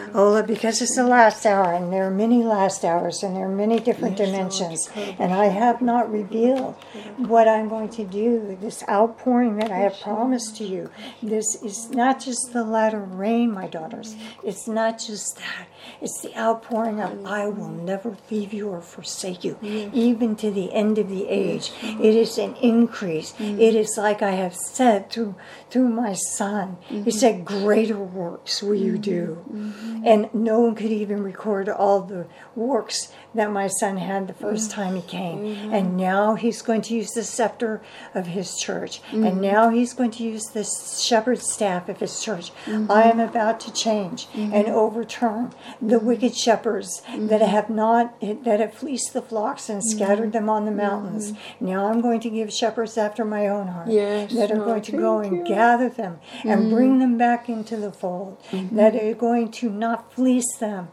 Oh, Lord, because it's the last hour, and there are many last hours, and there are many different dimensions, and I have not revealed what I'm going to do, this outpouring that I have promised to you. This is not just the latter rain, my daughters. It's not just that. It's the outpouring of I will never leave you or forsake you, even to the end of the age. It is an increase. It is like I have said through my son. He said, greater works will you do. And no one could even record all the works that my son had the first time he came. And now he's going to use the scepter of his church. And now he's going to use the shepherd's staff of his church. I am about to change and overturn the wicked shepherds that have fleeced the flocks and scattered them on the mountains. Now I'm going to give shepherds after my own heart that are going to go and gather them and bring them back into the fold, that are going to not fleece them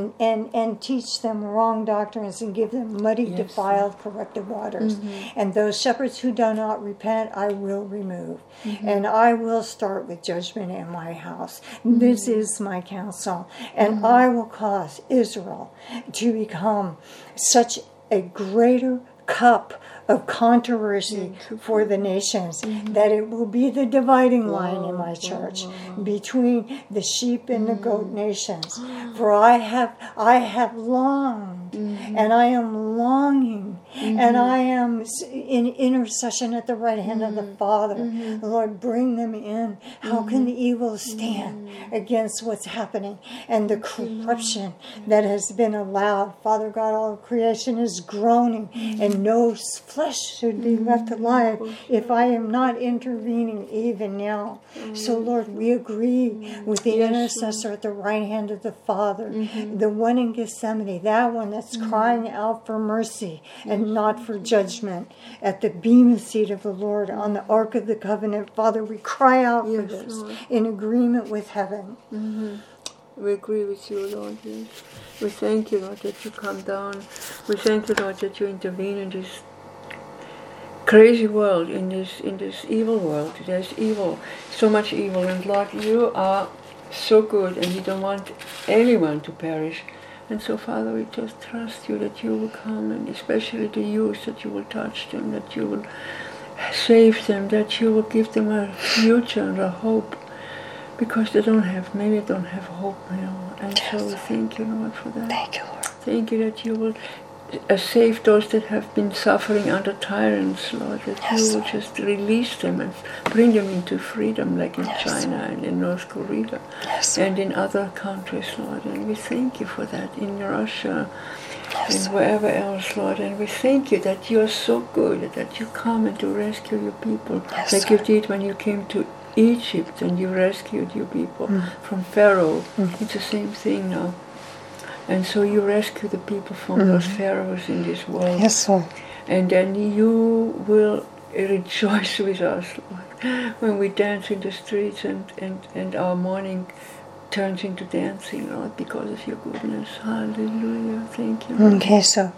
and teach them wrong doctrines and give them muddy, defiled, corrupted waters. And those shepherds who do not repent, I will remove. And I will start with judgment in my house. This is my counsel. And I will cause Israel to become such a greater cup of controversy for the nations, that it will be the dividing line in my church between the sheep and the goat nations. For I have longed, and I am longing, and I am in intercession at the right hand of the Father. Lord, bring them in. How can the evil stand against what's happening and the corruption that has been allowed? Father God, all of creation is groaning, and no flesh should be left alive if I am not intervening even now. So, Lord, we agree with the intercessor at the right hand of the Father, the one in Gethsemane, that one that's crying out for mercy and not for judgment at the bema seat of the Lord on the Ark of the Covenant. Father, we cry out for this in agreement with heaven. We agree with you, Lord. Yes. We thank you, Lord, that you come down. We thank you, Lord, that you intervene in this crazy world, in this evil world. There's evil, so much evil, and Lord, you are so good, and you don't want anyone to perish. And so, Father, we just trust you that you will come, and especially the youth, that you will touch them, that you will save them, that you will give them a future and a hope, because many don't have hope now. And so we thank you, Lord, for that. Thank you, Lord. Thank you that you will save those that have been suffering under tyrants, Lord, that you will just release them and bring them into freedom, like in China and in North Korea and in other countries, Lord. And we thank you for that, in Russia and wherever else, Lord. And we thank you that you are so good, that you come and to rescue your people, like you did when you came to Egypt and you rescued your people from Pharaoh. It's the same thing now. And so you rescue the people from those pharaohs in this world. Yes, Lord. And then you will rejoice with us, Lord, when we dance in the streets and our mourning turns into dancing, Lord, because of your goodness. Hallelujah. Thank you, Lord. Okay, so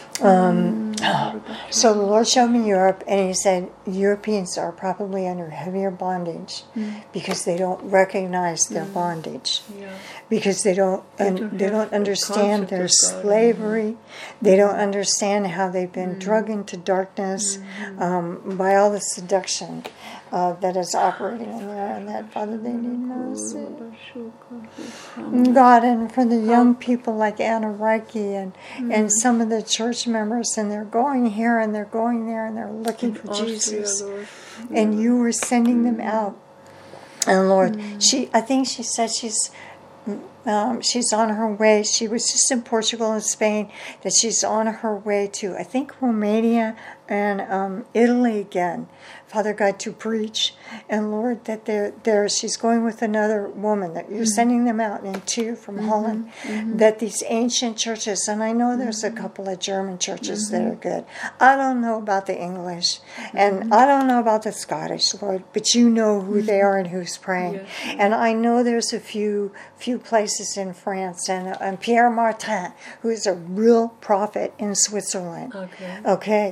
the Lord showed me Europe, and he said Europeans are probably under heavier bondage because they don't recognize their bondage, because they don't understand their slavery. They don't understand how they've been drugged into darkness by all the seduction that is operating in there, and that, Father, they need mercy. God, and for the young people like Anna Reiki and some of the church members, and they're going here and they're going there and they're looking for Jesus, and you were sending them out. And Lord, I think she said she's on her way. She was just in Portugal and Spain, that she's on her way to, I think, Romania and Italy again, Father God, to preach. And Lord, that she's going with another woman, that you're sending them out in two from Holland, that these ancient churches, and I know there's a couple of German churches that are good. I don't know about the English, and I don't know about the Scottish, Lord, but you know who they are and who's praying. And I know there's a few places in France, and Pierre Martin, who is a real prophet in Switzerland. Okay, you know,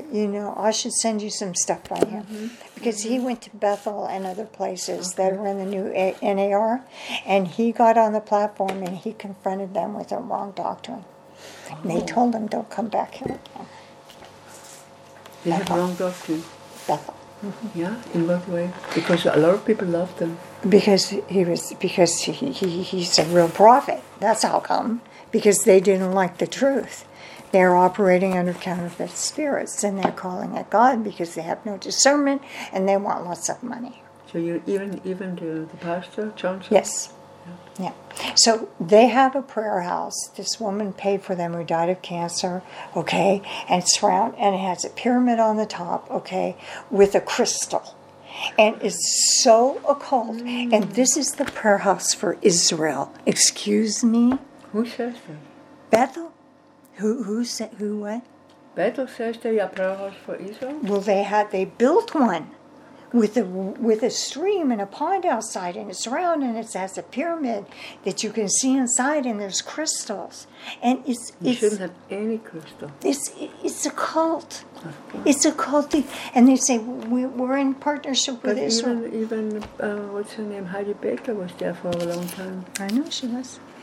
I should send you some stuff by him. Because he went to Bethel and other places that are in the new NAR, and he got on the platform and he confronted them with their wrong doctrine. And they told him, don't come back here again. They have wrong doctrine. Bethel. Yeah, in what way? Because a lot of people loved them. Because he's a real prophet. That's how come. Because they didn't like the truth. They're operating under counterfeit spirits, and they're calling it God because they have no discernment and they want lots of money. So you even the pastor Johnson? Yes. Yeah. So they have a prayer house. This woman paid for them who died of cancer, okay, and it has a pyramid on the top, okay, with a crystal. And it's so occult. And this is the prayer house for Israel. Excuse me? Who says that? Bethel? Who said who what? Bethel says they are prayer house for Israel? Well, they built one with a stream and a pond outside, and it's round, and it has a pyramid that you can see inside, and there's crystals, and You shouldn't have any crystal. It's a cult. It's a cult, and they say we're in partnership with But Israel. even what's her name, Heidi Baker was there for a long time. I know she was.